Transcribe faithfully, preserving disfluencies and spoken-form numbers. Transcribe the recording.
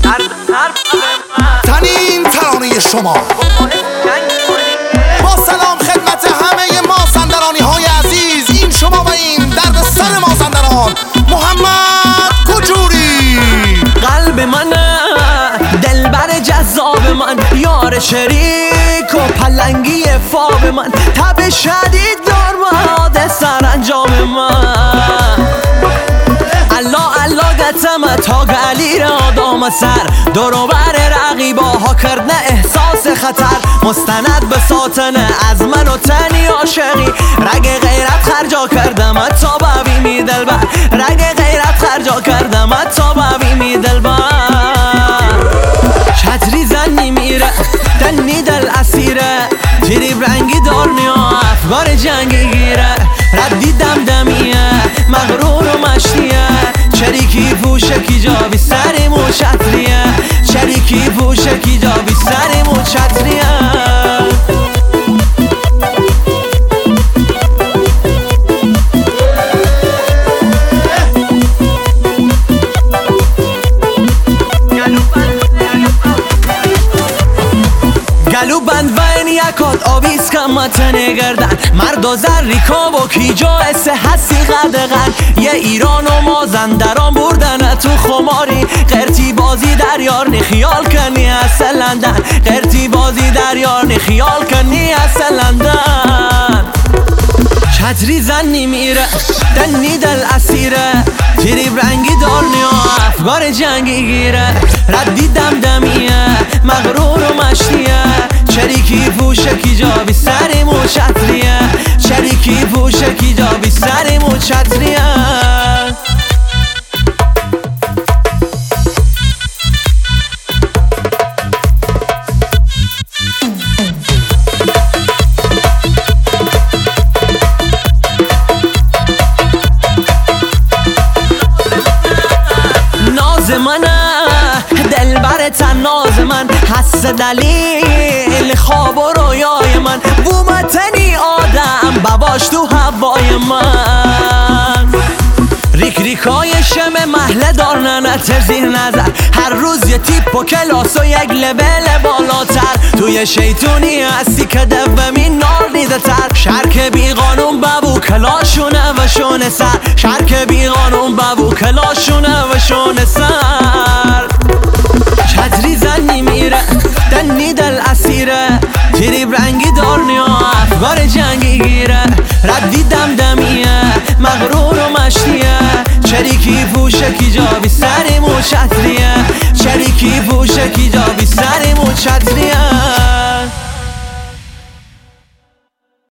تنین ترانه شما. با سلام خدمت همه مازندرانی های عزیز، این شما و این درد سر مازندران، محمد کجوری. قلب من، دلبر جذاب من، یار شریک و پلنگی فاب من، تب شدید دار باد سرانجام من. الله الله گتم تا گلی را دام سر، دورو بر رقیبا ها کرد نه احساس خطر. مستند به ساتنه از من و تنی عاشقی، رگ غیرت خرجا کردم تا ببینی دلبر، رگ غیرت خرجا کردم تا ببینی دلبر. چتری زنی میره دنی دل اسیره، تریب رنگی دارنیا افگار جنگی گیره، ردی دمدمیه مغرور و مشتیه، چریکی پوشکی جا بی سری مو چتریه، چریکی پوشکی جا بی سری مو چتریه. گلو بند و این یکات آویز کمت نگردن، مرد و زریکا و کی جایسه هستی قدغن. یه ایران و مازندران بردن تو خماری، قرتی بازی در یار نی خیال کنی از لندن، قرتی بازی در یار نی خیال کنی از لندن. چتری زنی میره دنی دل اسیره، تریب رنگی دارنیا افگار جنگی گیره، ردی دمدمیه مغرور و مشتیه، چریکی پوشکی جا بی سری مو چتریه، چریکی پوشکی جا بی سری مو چتریه. دلبر تناز من حس دلیل خواب و رویای من، بومتنی آدم بباش تو هوای من. ریک ریکای شم محله دار ننتر زیر نظر، هر روز یه تیپ و کلاس و یک لبل بالاتر، توی شیطونی هستی که دومین نار دیده تر. شرک بی قانون ببو کلاشونه و شونه سر، شرک بی قانون ببو کلاشونه و شونه سر.